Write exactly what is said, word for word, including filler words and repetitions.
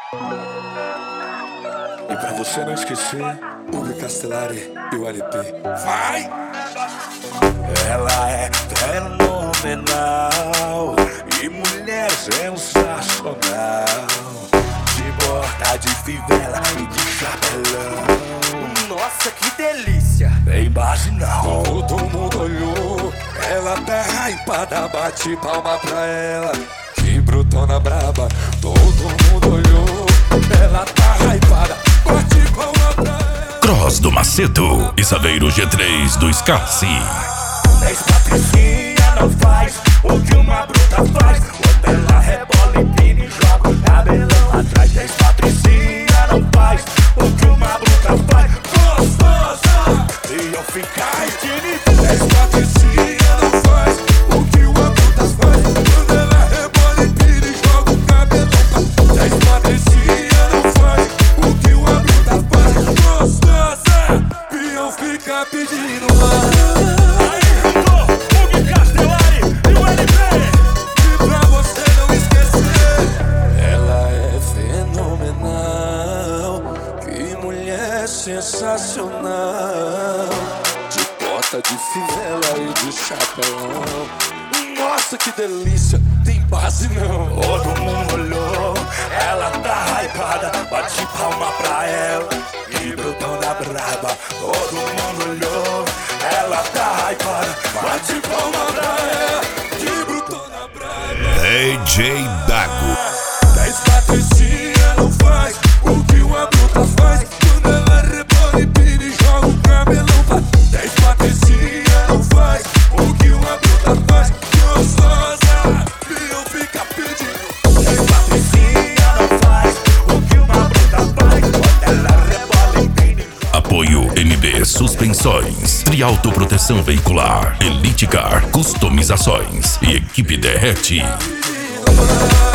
E pra você não esquecer, Hugo Castellari e o L P. Vai! Ela é fenomenal e mulher sensacional, de bota, de fivela e de chapelão. Nossa, que delícia! Tem base não. Todo mundo olhou, ela tá hypada, bate palma pra ela. Que brutona braba, todo mundo olhou, ela tá hypada, bate palma pra ela. Cross do Macedo e Saveiro G três do Scarce. Dez patricinha não faz o que uma bruta faz, quando ela rebola, empina e joga o cabelão atrás. Dez patricinha não faz o que uma bruta faz, gostosa, e eu ficar repetindo. Dez patricinha não faz o que uma bruta faz, quando ela rebola, empina e joga o cabelão. Dez patricinha não faz o que uma bruta faz, gostosa, e eu ficar pedindo mais. Sensacional, de bota, de fivela e de chapelão. Nossa, que delícia, tem base não. Todo mundo olhou, ela tá hypada, bate palma pra ela. Que brutona braba, todo mundo olhou, ela tá hypada, bate palma pra ela. Que brutona braba. D J Dago. Dez patricinha não faz o que uma bruta faz, quando ela rebola, empina e joga o cabelão pra. Dez patricinha não faz o que uma bruta faz, gostosa, e eu fica pedindo. Dez patricinha não faz o que uma bruta faz, quando ela rebola, empina e joga. Apoio N B Suspensões, Triauto Proteção Veicular, Elite Car Customizações e Equipe Derrete. Pedindo mais.